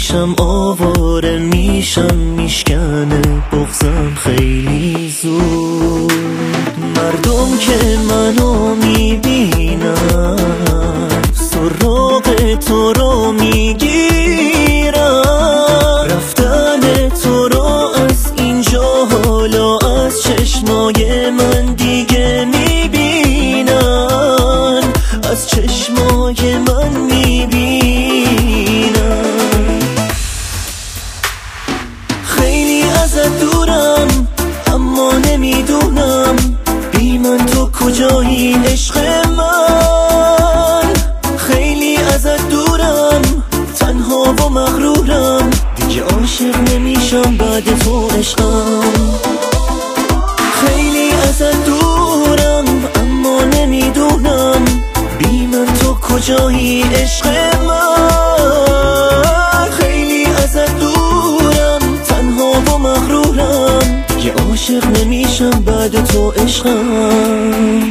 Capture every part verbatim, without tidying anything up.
میشم آواره میشم میشکنه بغضم خیلی زود. مردم که منو میبینن سراغ تو رو میگیرن، رفتن تو رو از اینجا حالا از چشمای من دیگه میبینن، از چشمای من میبینن. خیلی ازت دورم اما نمیدونم بی من تو کجایی عشق من. خیلی ازت دورم تنها و مغرورم، دیگه عاشق نمیشم بعد تو عشقم. خیلی ازت دورم اما نمیدونم بی من تو کجایی عشق من. خیلی ازت دورم تنها و مغرورم، دیگه عاشق نمیشم بعد تو عشقم.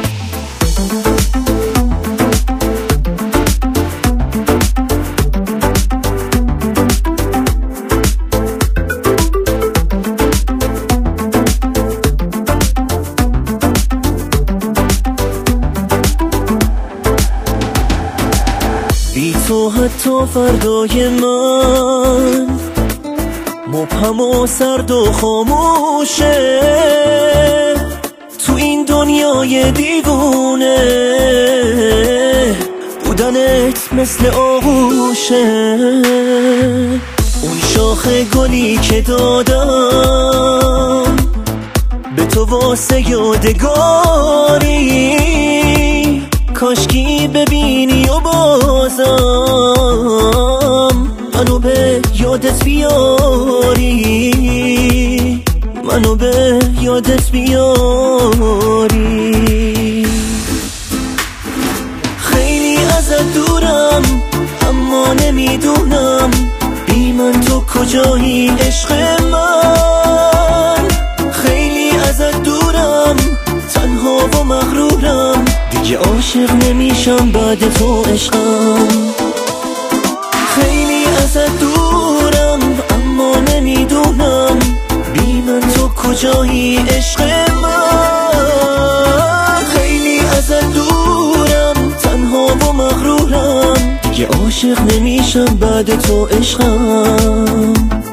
بی تو حتی فردای من مبهم و سرد و خاموشه، تو این دنیای دیوونه بودنت مثل آغوشه. اون شاخ گلی که دادم به تو واسه یادگاری، کاشکی ببینی و بازم منو به یادت بیاری، منو به یادت بیاری. خیلی ازت دورم اما نمیدونم بی من تو کجایی عشق من. خیلی ازت دورم تنها و مغرورم، دیگه عاشق نمیشم بعد تو عشقم. خیلی ازت دورم اما نمیدونم بی من تو کجایی عشق من. خیلی ازت دورم تنها و مغرورم، دیگه عاشق نمیشم بعد تو عشقم.